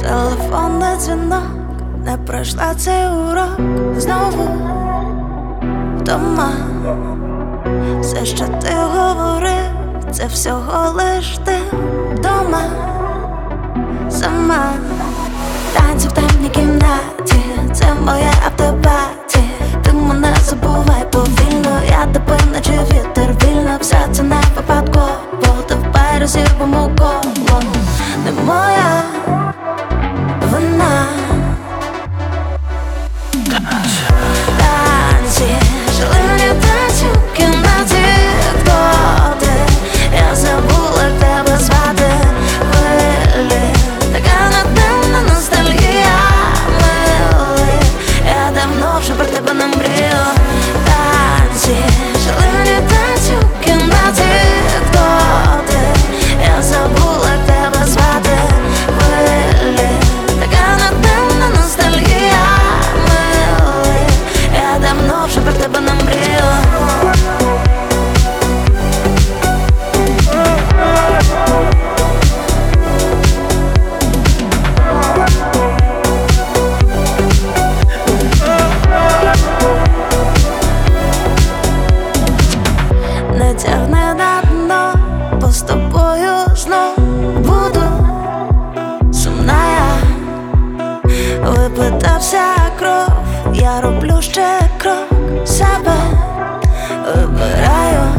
Телефонний дзвінок, не пройшла цей урок. Знову вдома. Все, що ти говорив, це всього лиш ти вдома. Сама танці в темній кімнаті, це моя автопатія. Ти мене забувай повільно, я тебе наче вітер вільно. Все це не випадково, тепер розірвемо коло. Не моя вина. Танці, шалені танці в кімнаті. Хто ти? Я забула, як тебе звати. Хвилі, така надмінна ностальгія. Милий, я давно вже про тебе не мрію. Танці, шалені танці в кімнаті. Хто ти? Я забула, як тебе звати. Хвилі, така надмінна ностальгія. Милий, я давно вже про тебе не мрію. Не тягне на дно, бо з тобою знов буду сумна я. Випитався кров, я роблю ще крок. Себе вибираю.